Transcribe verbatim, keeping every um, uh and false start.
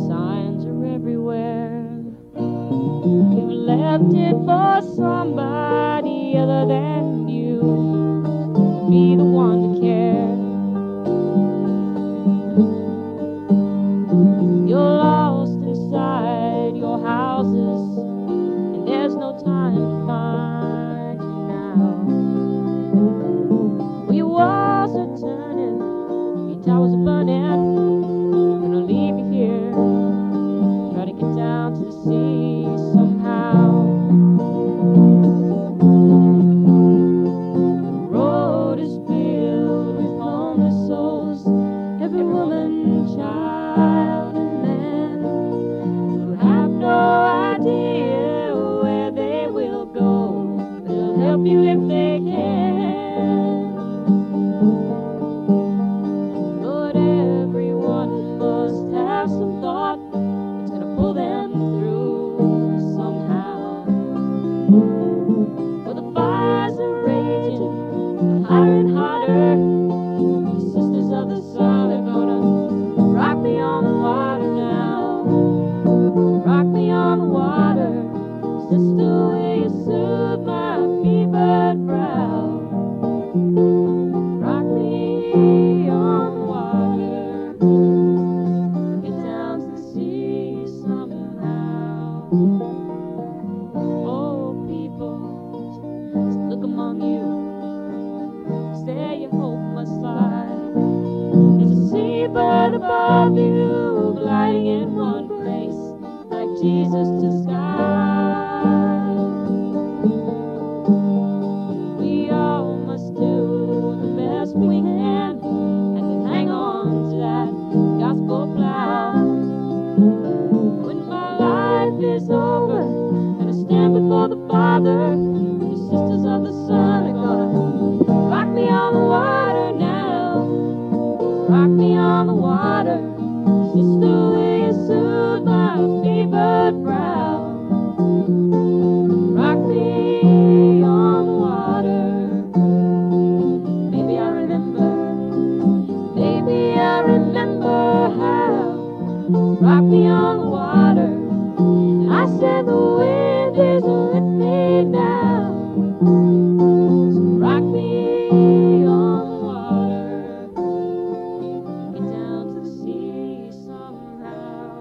signs are everywhere. You've left it for somebody other than you to be the one to care. You're lost inside your houses, and there's no time to find you now. Well, your walls are turning, your towers are burning. Gonna leave you here, try to get down to the sea somehow. The road is filled with homeless souls, every woman, child, and man who have no idea where they will go, but they'll help you if they can. But everyone must have some thought that's gonna pull them through somehow. Well, the fires are raging, hotter and hotter. The sisters of the sun are gonna rock me on the water now. Rock me on the water, sister, will you soothe my fevered brow? Rock me on the water, get down to the sea somehow. Oh, people, just look among you, is there your hope must lie. There's a seabird above you, gliding in one place, like Jesus to sky. We all must do the best we can, and then hang on to that gospel plow. When my life is over, and I stand before the Father, the sisters of the sun are gonna rock me on the water now. Rock me on the water, sister, will you soothe my fevered brow? Rock me on the water. Maybe I remember, maybe I remember how. Rock me on the water, I said the wind is with me now. So rock me on the water, get down to the sea somehow.